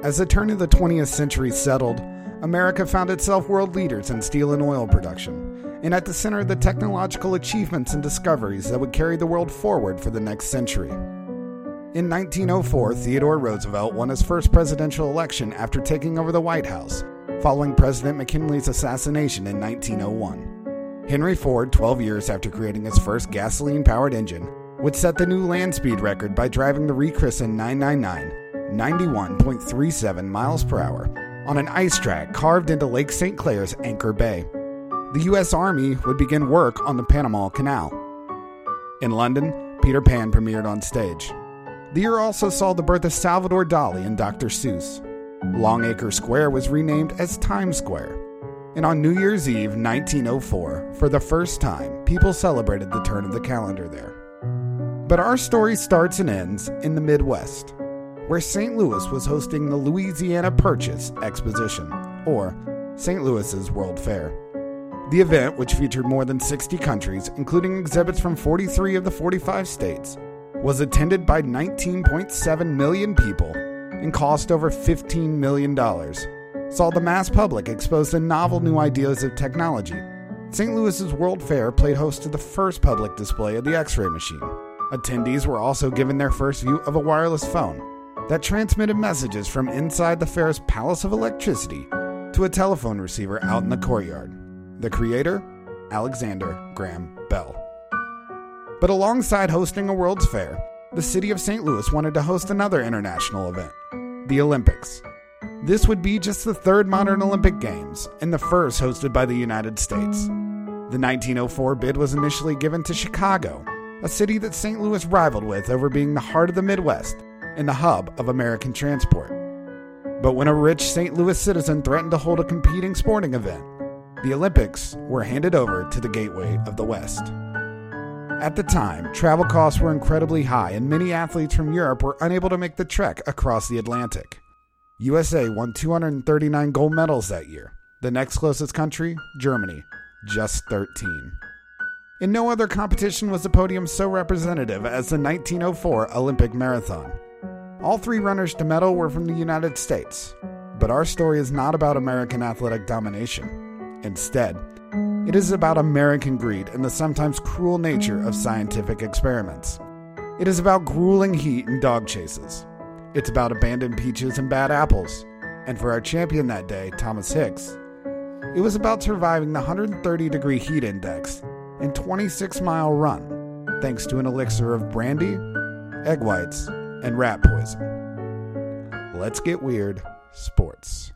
As the turn of the 20th century settled, America found itself world leaders in steel and oil production, and at the center of the technological achievements and discoveries that would carry the world forward for the next century. In 1904, Theodore Roosevelt won his first presidential election after taking over the White House, following President McKinley's assassination in 1901. Henry Ford, 12 years after creating his first gasoline-powered engine, would set the new land speed record by driving the rechristened 999 91.37 miles per hour on an ice track carved into Lake St. Clair's Anchor Bay. The U.S. Army would begin work on the Panama Canal. In London, Peter Pan premiered on stage. The year also saw the birth of Salvador Dali and Dr. Seuss. Longacre Square was renamed as Times Square. And on New Year's Eve 1904, for the first time, people celebrated the turn of the calendar there. But our story starts and ends in the Midwest, where St. Louis was hosting the Louisiana Purchase Exposition, or St. Louis's World Fair. The event, which featured more than 60 countries, including exhibits from 43 of the 45 states, was attended by 19.7 million people and cost over $15 million, saw the mass public exposed to novel new ideas of technology. St. Louis's World Fair played host to the first public display of the X-ray machine. Attendees were also given their first view of a wireless phone that transmitted messages from inside the fair's Palace of Electricity to a telephone receiver out in the courtyard. The creator, Alexander Graham Bell. But alongside hosting a World's Fair, the city of St. Louis wanted to host another international event, the Olympics. This would be just the third modern Olympic Games and the first hosted by the United States. The 1904 bid was initially given to Chicago, a city that St. Louis rivaled with over being the heart of the Midwest and the hub of American transport. But when a rich St. Louis citizen threatened to hold a competing sporting event, the Olympics were handed over to the Gateway of the West. At the time, travel costs were incredibly high and many athletes from Europe were unable to make the trek across the Atlantic. USA won 239 gold medals that year. The next closest country, Germany, just 13. In no other competition was the podium so representative as the 1904 Olympic Marathon. All three runners to medal were from the United States, but our story is not about American athletic domination. Instead, it is about American greed and the sometimes cruel nature of scientific experiments. It is about grueling heat and dog chases. It's about abandoned peaches and bad apples. And for our champion that day, Thomas Hicks, it was about surviving the 130-degree heat index and 26-mile run, thanks to an elixir of brandy, egg whites, and rat poison. Let's get weird. Sports.